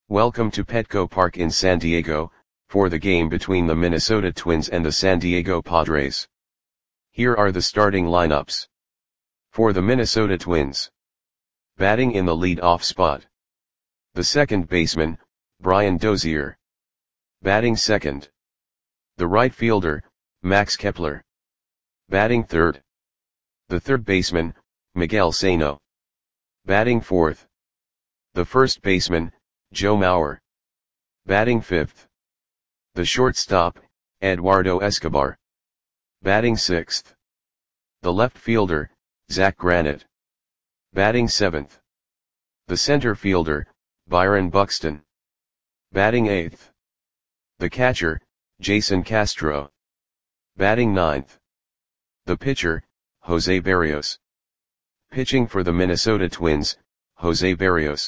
Welcome to Petco Park in San Diego, for the game between the Minnesota Twins and the San Diego Padres. Here are the starting lineups. For the Minnesota Twins. Batting in the lead-off spot. The second baseman, Brian Dozier. Batting second. The right fielder, Max Kepler. Batting third. The third baseman, Miguel Sano. Batting fourth. The first baseman, Joe Mauer. Batting fifth. The shortstop, Eduardo Escobar. Batting sixth. The left fielder, Zach Granite. Batting seventh. The center fielder, Byron Buxton. Batting eighth. The catcher, Jason Castro. Batting ninth. The pitcher, Jose Berrios. Pitching for the Minnesota Twins, Jose Berrios.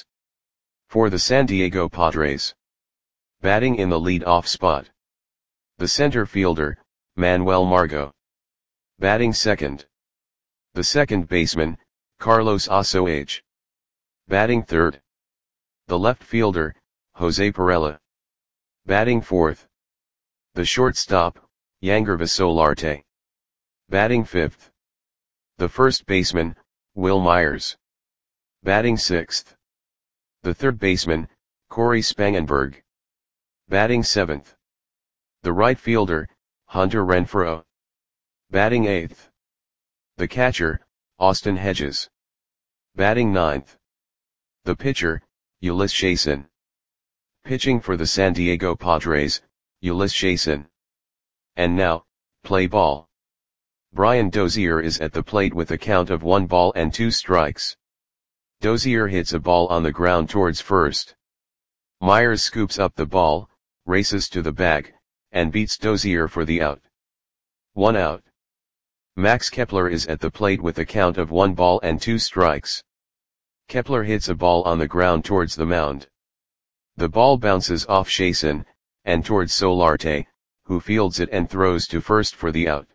For the San Diego Padres. Batting in the lead-off spot. The center fielder, Manuel Margot. Batting second. The second baseman, Carlos Osoage. Batting third. The left fielder, Jose Pirela. Batting fourth. The shortstop, Yangervis Solarte. Batting fifth. The first baseman, Wil Myers. Batting sixth. The third baseman, Cory Spangenberg. Batting seventh. The right fielder, Hunter Renfroe. Batting eighth. The catcher, Austin Hedges. Batting ninth. The pitcher, Ulyss Chasson. Pitching for the San Diego Padres, Ulyss Chasson. And now, play ball. Brian Dozier is at the plate with a count of 1 ball and 2 strikes. Dozier hits a ball on the ground towards first. Myers scoops up the ball, races to the bag, and beats Dozier for the out. 1 out. Max Kepler is at the plate with a count of 1 ball and 2 strikes. Kepler hits a ball on the ground towards the mound. The ball bounces off Chasson, and towards Solarte, who fields it and throws to first for the out.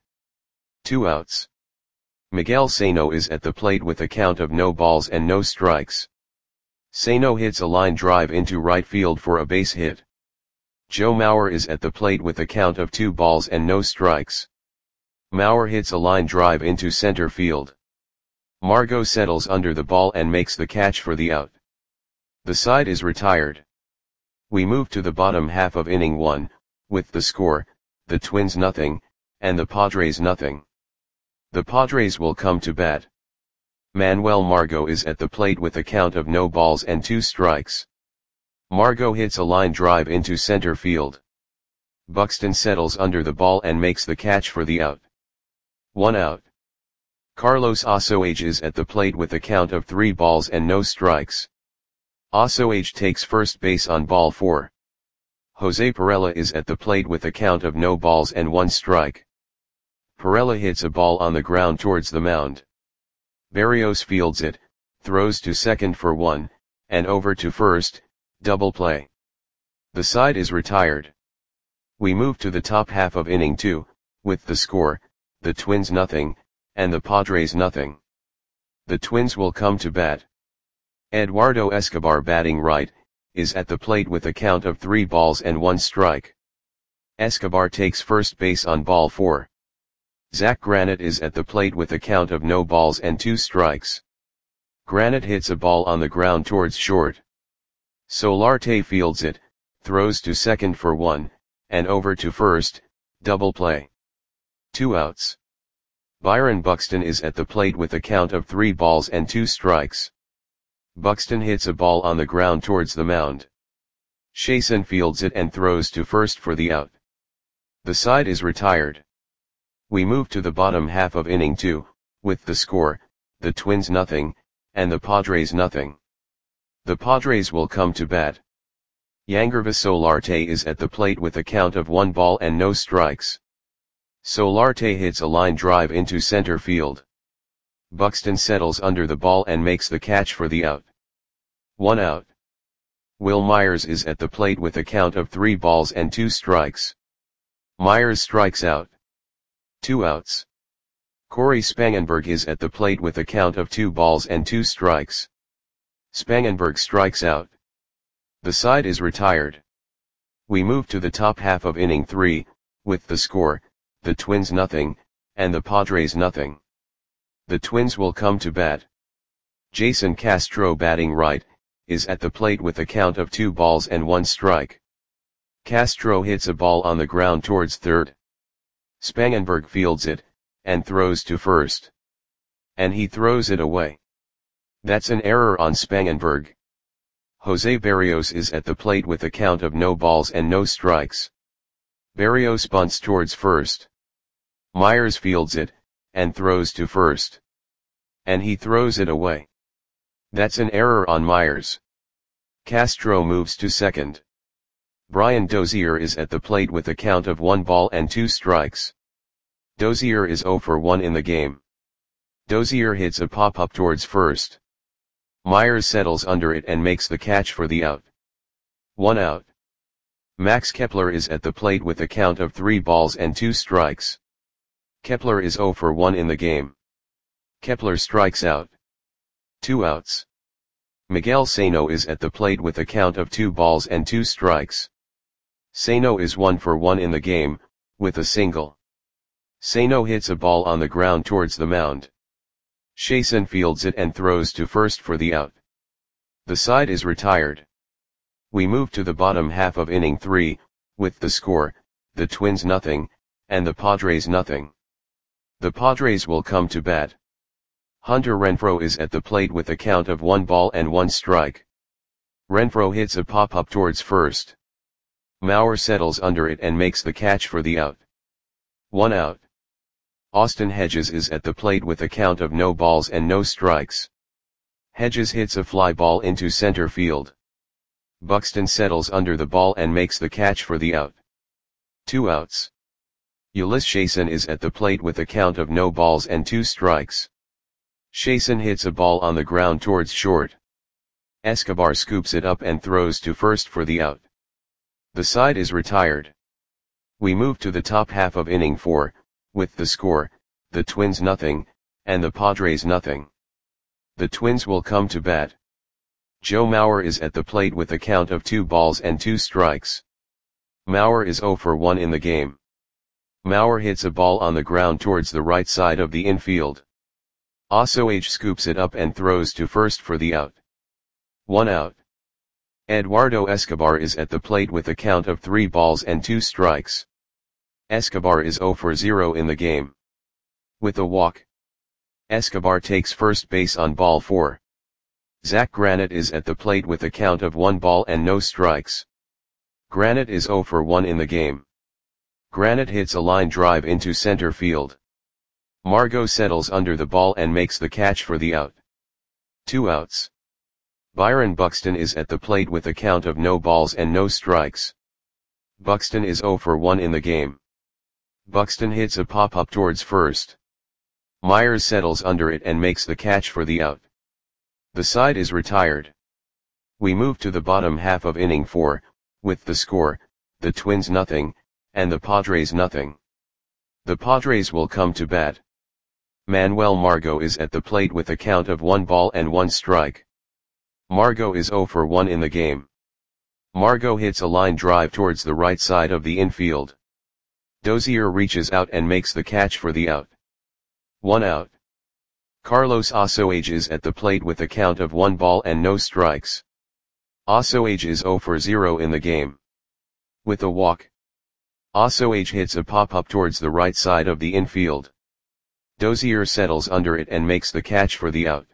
2 outs. Miguel Sano is at the plate with a count of no balls and no strikes. Sano hits a line drive into right field for a base hit. Joe Mauer is at the plate with a count of 2 balls and no strikes. Mauer hits a line drive into center field. Margot settles under the ball and makes the catch for the out. The side is retired. We move to the bottom half of inning 1, with the score, the Twins nothing, and the Padres nothing. The Padres will come to bat. Manuel Margot is at the plate with a count of no balls and 2 strikes. Margot hits a line drive into center field. Buxton settles under the ball and makes the catch for the out. 1 out. Carlos Osoage is at the plate with a count of 3 balls and no strikes. Osoage takes first base on ball 4. Jose Pirela is at the plate with a count of no balls and 1 strike. Pirela hits a ball on the ground towards the mound. Berrios fields it, throws to second for 1, and over to first, double play. The side is retired. We move to the top half of inning 2, with the score, the Twins nothing, and the Padres nothing. The Twins will come to bat. Eduardo Escobar batting right, is at the plate with a count of 3 balls and 1 strike. Escobar takes first base on ball 4. Zach Granite is at the plate with a count of no balls and 2 strikes. Granite hits a ball on the ground towards short. Solarte fields it, throws to second for 1, and over to first, double play. 2 outs. Byron Buxton is at the plate with a count of 3 balls and 2 strikes. Buxton hits a ball on the ground towards the mound. Chasson fields it and throws to first for the out. The side is retired. We move to the bottom half of inning 2, with the score, the Twins nothing, and the Padres nothing. The Padres will come to bat. Yangervis Solarte is at the plate with a count of 1 ball and no strikes. Solarte hits a line drive into center field. Buxton settles under the ball and makes the catch for the out. 1 out. Wil Myers is at the plate with a count of 3 balls and 2 strikes. Myers strikes out. 2 outs. Cory Spangenberg is at the plate with a count of 2 balls and 2 strikes. Spangenberg strikes out. The side is retired. We move to the top half of inning 3, with the score, the Twins nothing, and the Padres nothing. The Twins will come to bat. Jason Castro, batting right, is at the plate with a count of 2 balls and 1 strike. Castro hits a ball on the ground towards third. Spangenberg fields it, and throws to first. And he throws it away. That's an error on Spangenberg. Jose Berrios is at the plate with a count of no balls and no strikes. Berrios bunts towards first. Myers fields it, and throws to first. And he throws it away. That's an error on Myers. Castro moves to second. Brian Dozier is at the plate with a count of 1 ball and 2 strikes. Dozier is 0 for 1 in the game. Dozier hits a pop-up towards first. Myers settles under it and makes the catch for the out. 1 out. Max Kepler is at the plate with a count of 3 balls and 2 strikes. Kepler is 0 for 1 in the game. Kepler strikes out. 2 outs. Miguel Sano is at the plate with a count of 2 balls and 2 strikes. Sano is 1 for 1 in the game, with a single. Sano hits a ball on the ground towards the mound. Chasen fields it and throws to first for the out. The side is retired. We move to the bottom half of inning 3, with the score, the Twins nothing, and the Padres nothing. The Padres will come to bat. Hunter Renfroe is at the plate with a count of 1 ball and 1 strike. Renfroe hits a pop-up towards first. Mauer settles under it and makes the catch for the out. 1 out. Austin Hedges is at the plate with a count of no balls and no strikes. Hedges hits a fly ball into center field. Buxton settles under the ball and makes the catch for the out. 2 outs. Ulyss Chasen is at the plate with a count of no balls and 2 strikes. Chasen hits a ball on the ground towards short. Escobar scoops it up and throws to first for the out. The side is retired. We move to the top half of inning 4, with the score, the Twins nothing, and the Padres nothing. The Twins will come to bat. Joe Mauer is at the plate with a count of 2 balls and 2 strikes. Mauer is 0 for 1 in the game. Mauer hits a ball on the ground towards the right side of the infield. Ossoage scoops it up and throws to first for the out. 1 out. Eduardo Escobar is at the plate with a count of 3 balls and 2 strikes. Escobar is 0 for 0 in the game. With a walk. Escobar takes first base on ball 4. Zach Granite is at the plate with a count of 1 ball and no strikes. Granite is 0 for 1 in the game. Granite hits a line drive into center field. Margot settles under the ball and makes the catch for the out. 2 outs. Byron Buxton is at the plate with a count of no balls and no strikes. Buxton is 0 for 1 in the game. Buxton hits a pop-up towards first. Myers settles under it and makes the catch for the out. The side is retired. We move to the bottom half of inning 4, with the score, the Twins nothing, and the Padres nothing. The Padres will come to bat. Manuel Margot is at the plate with a count of 1 ball and 1 strike. Margot is 0 for 1 in the game. Margot hits a line drive towards the right side of the infield. Dozier reaches out and makes the catch for the out. 1 out. Carlos Ossoage is at the plate with a count of 1 ball and no strikes. Ossoage is 0 for 0 in the game. With a walk. Ossoage hits a pop-up towards the right side of the infield. Dozier settles under it and makes the catch for the out.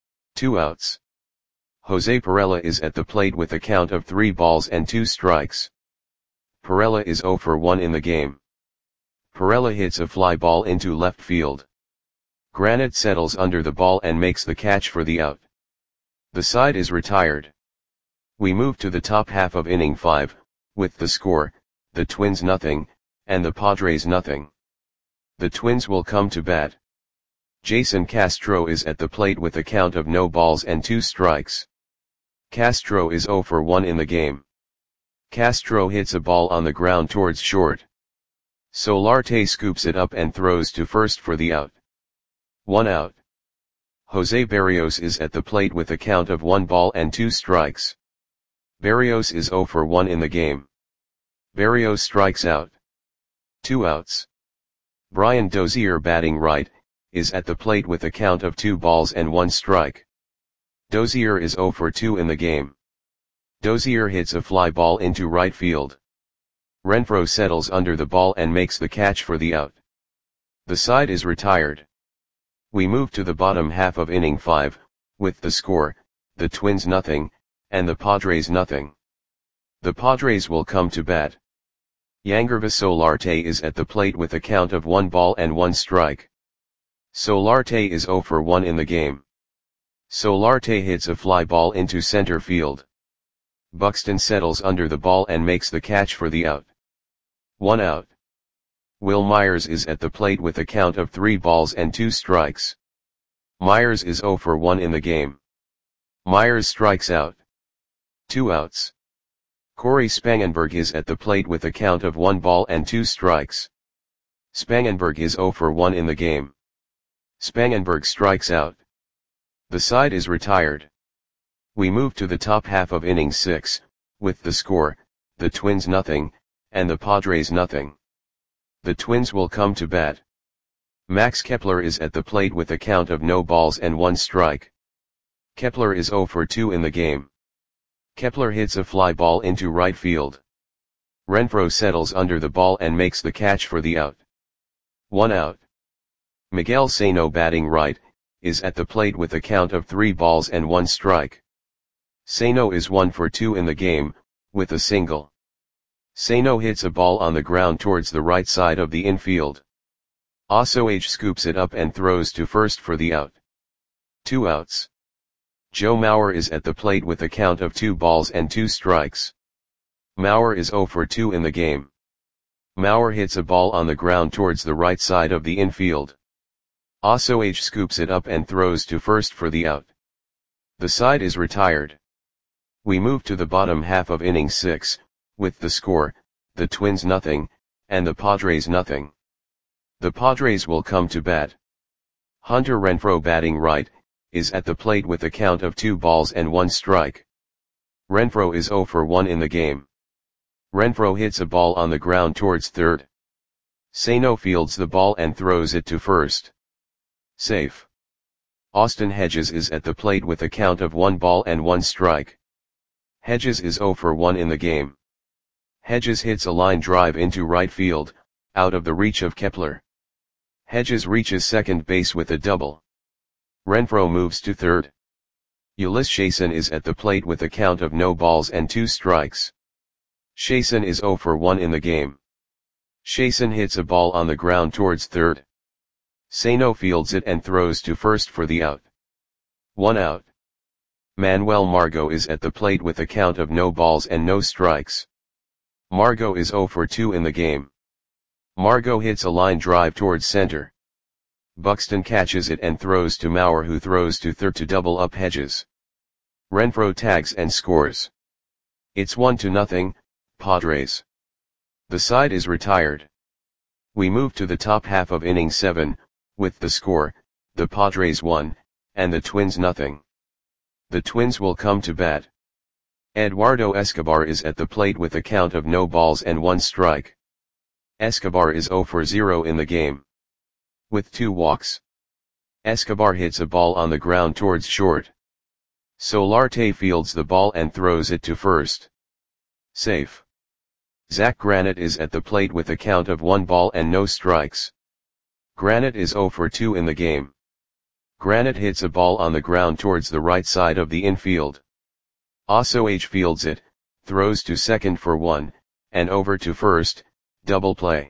2 outs. Jose Pirela is at the plate with a count of 3 balls and 2 strikes. Pirela is 0 for 1 in the game. Pirela hits a fly ball into left field. Granite settles under the ball and makes the catch for the out. The side is retired. We move to the top half of inning 5, with the score, the Twins nothing, and the Padres nothing. The Twins will come to bat. Jason Castro is at the plate with a count of no balls and 2 strikes. Castro is 0 for 1 in the game. Castro hits a ball on the ground towards short. Solarte scoops it up and throws to first for the out. 1 out. Jose Berrios is at the plate with a count of 1 ball and 2 strikes. Barrios is 0 for 1 in the game. Barrios strikes out. 2 outs. Brian Dozier, batting right, is at the plate with a count of 2 balls and 1 strike. Dozier is 0 for 2 in the game. Dozier hits a fly ball into right field. Renfroe settles under the ball and makes the catch for the out. The side is retired. We move to the bottom half of inning 5, with the score, the Twins nothing, and the Padres nothing. The Padres will come to bat. Yangervis Solarte is at the plate with a count of 1 ball and 1 strike. Solarte is 0 for 1 in the game. Solarte hits a fly ball into center field. Buxton settles under the ball and makes the catch for the out. 1 out. Will Myers is at the plate with a count of 3 balls and 2 strikes. Myers is 0 for 1 in the game. Myers strikes out. 2 outs. Corey Spangenberg is at the plate with a count of 1 ball and 2 strikes. Spangenberg is 0 for 1 in the game. Spangenberg strikes out. The side is retired. We move to the top half of inning 6, with the score, the Twins nothing, and the Padres nothing. The Twins will come to bat. Max Kepler is at the plate with a count of no balls and 1 strike. Kepler is 0 for 2 in the game. Kepler hits a fly ball into right field. Renfroe settles under the ball and makes the catch for the out. 1 out. Miguel Sano, batting right, is at the plate with a count of 3 balls and 1 strike. Sano is 1 for 2 in the game, with a single. Sano hits a ball on the ground towards the right side of the infield. Osoh scoops it up and throws to first for the out. 2 outs. Joe Mauer is at the plate with a count of 2 balls and 2 strikes. Mauer is 0 for 2 in the game. Mauer hits a ball on the ground towards the right side of the infield. Osoh scoops it up and throws to first for the out. The side is retired. We move to the bottom half of inning 6, with the score, the Twins nothing, and the Padres nothing. The Padres will come to bat. Hunter Renfroe, batting right, is at the plate with a count of 2 balls and 1 strike. Renfroe is 0 for 1 in the game. Renfroe hits a ball on the ground towards third. Sano fields the ball and throws it to first. Safe. Austin Hedges is at the plate with a count of 1 ball and 1 strike. Hedges is 0 for 1 in the game. Hedges hits a line drive into right field, out of the reach of Kepler. Hedges reaches second base with a double. Renfroe moves to third. Ulyss Chason is at the plate with a count of no balls and 2 strikes. Chason is 0 for 1 in the game. Chason hits a ball on the ground towards third. Sano fields it and throws to first for the out. 1 out. Manuel Margot is at the plate with a count of no balls and no strikes. Margot is 0 for 2 in the game. Margot hits a line drive towards center. Buxton catches it and throws to Mauer, who throws to third to double up Hedges. Renfroe tags and scores. It's 1-0, Padres. The side is retired. We move to the top half of inning 7, with the score, the Padres 1, and the Twins nothing. The Twins will come to bat. Eduardo Escobar is at the plate with a count of no balls and 1 strike. Escobar is 0 for 0 in the game. With 2 walks. Escobar hits a ball on the ground towards short. Solarte fields the ball and throws it to first. Safe. Zach Granite is at the plate with a count of 1 ball and no strikes. Granite is 0 for 2 in the game. Granite hits a ball on the ground towards the right side of the infield. Osoh fields it, throws to second for 1, and over to first, double play.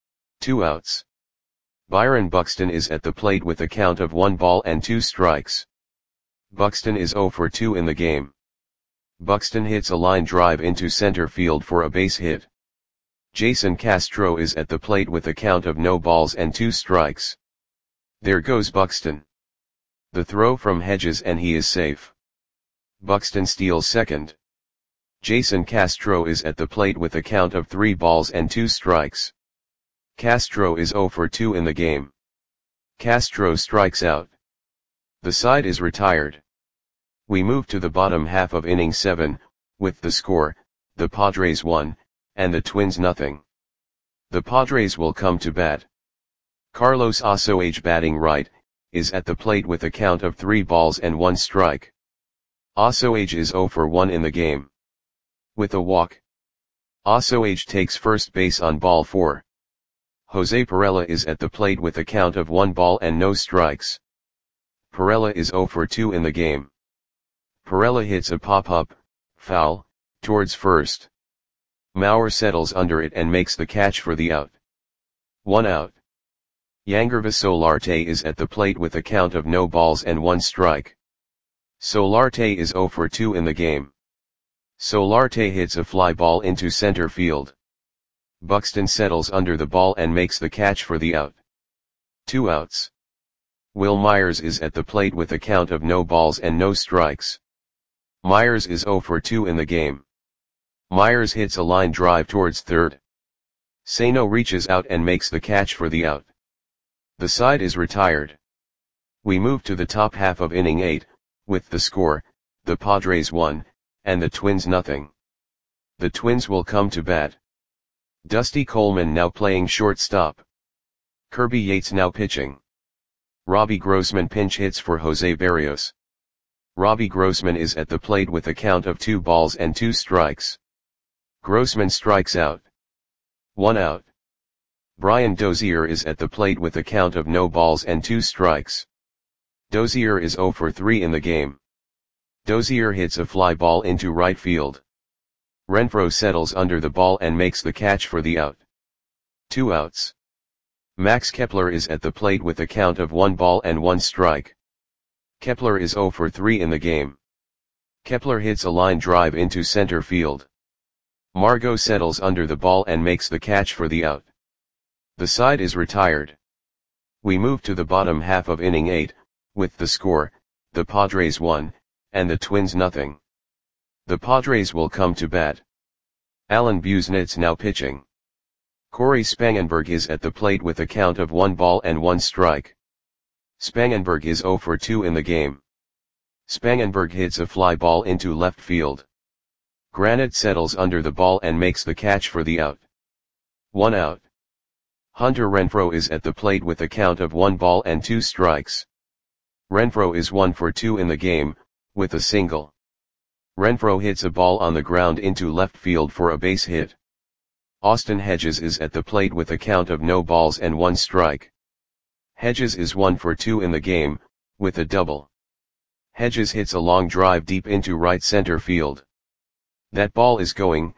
2 outs. Byron Buxton is at the plate with a count of 1 ball and 2 strikes. Buxton is 0 for 2 in the game. Buxton hits a line drive into center field for a base hit. Jason Castro is at the plate with a count of no balls and 2 strikes. There goes Buxton. The throw from Hedges and he is safe. Buxton steals second. Jason Castro is at the plate with a count of 3 balls and 2 strikes. Castro is 0 for 2 in the game. Castro strikes out. The side is retired. We move to the bottom half of inning 7, with the score, the Padres 1, and the Twins nothing. The Padres will come to bat. Carlos Osoage batting right, is at the plate with a count of 3 balls and 1 strike. Osoage is 0 for 1 in the game. With a walk, Osoage takes first base on ball 4. Jose Pirela is at the plate with a count of 1 ball and no strikes. Pirela is 0 for 2 in the game. Pirela hits a pop-up, foul, towards first. Mauer settles under it and makes the catch for the out. 1 out. Yangervis Solarte is at the plate with a count of no balls and 1 strike. Solarte is 0 for 2 in the game. Solarte hits a fly ball into center field. Buxton settles under the ball and makes the catch for the out. 2 outs. Wil Myers is at the plate with a count of no balls and no strikes. Myers is 0 for 2 in the game. Myers hits a line drive towards third. Sano reaches out and makes the catch for the out. The side is retired. We move to the top half of inning 8, with the score, the Padres 1, and the Twins nothing. The Twins will come to bat. Dusty Coleman now playing shortstop. Kirby Yates now pitching. Robbie Grossman pinch hits for Jose Berrios. Robbie Grossman is at the plate with a count of 2 balls and 2 strikes. Grossman strikes out. 1 out. Brian Dozier is at the plate with a count of no balls and 2 strikes. Dozier is 0 for 3 in the game. Dozier hits a fly ball into right field. Renfroe settles under the ball and makes the catch for the out. 2 outs. Max Kepler is at the plate with a count of 1 ball and 1 strike. Kepler is 0 for 3 in the game. Kepler hits a line drive into center field. Margot settles under the ball and makes the catch for the out. The side is retired. We move to the bottom half of inning 8, with the score, the Padres 1, and the Twins nothing. The Padres will come to bat. Alan Busenitz now pitching. Corey Spangenberg is at the plate with a count of 1 ball and 1 strike. Spangenberg is 0 for 2 in the game. Spangenberg hits a fly ball into left field. Granite settles under the ball and makes the catch for the out. 1 out. Hunter Renfroe is at the plate with a count of 1 ball and 2 strikes. Renfroe is 1 for 2 in the game, with a single. Renfroe hits a ball on the ground into left field for a base hit. Austin Hedges is at the plate with a count of no balls and 1 strike. Hedges is 1 for 2 in the game, with a double. Hedges hits a long drive deep into right center field. That ball is gone.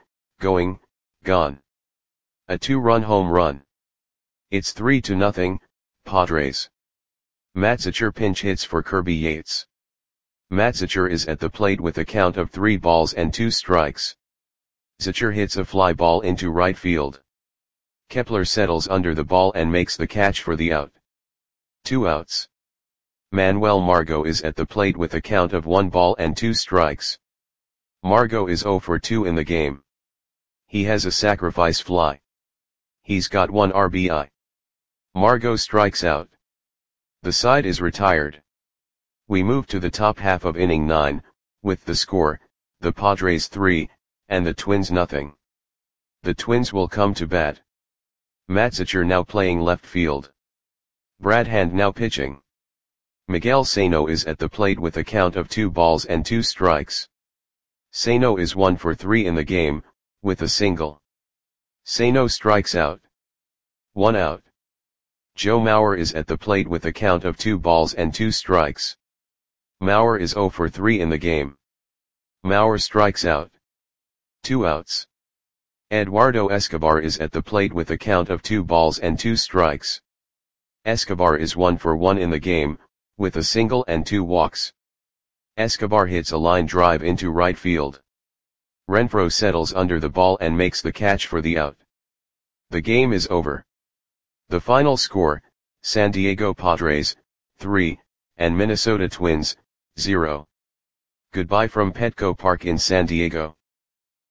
A 2-run home run. It's 3-0, Padres. Matzicher pinch hits for Kirby Yates. Matzicher is at the plate with a count of 3 balls and 2 strikes. Zicher hits a fly ball into right field. Kepler settles under the ball and makes the catch for the out. 2 outs. Manuel Margot is at the plate with a count of 1 ball and 2 strikes. Margot is 0 for 2 in the game. He has a sacrifice fly. He's got 1 RBI. Margot strikes out. The side is retired. We move to the top half of inning 9, with the score, the Padres 3, and the Twins nothing. The Twins will come to bat. Matzicher now playing left field. Brad Hand now pitching. Miguel Sano is at the plate with a count of 2 balls and 2 strikes. Sano is 1 for 3 in the game, with a single. Sano strikes out. 1 out. Joe Mauer is at the plate with a count of 2 balls and 2 strikes. Mauer is 0 for 3 in the game. Mauer strikes out. 2 outs. Eduardo Escobar is at the plate with a count of 2 balls and 2 strikes. Escobar is 1 for 1 in the game, with a single and 2 walks. Escobar hits a line drive into right field. Renfroe settles under the ball and makes the catch for the out. The game is over. The final score, San Diego Padres, 3, and Minnesota Twins, 0. Goodbye from Petco Park in San Diego.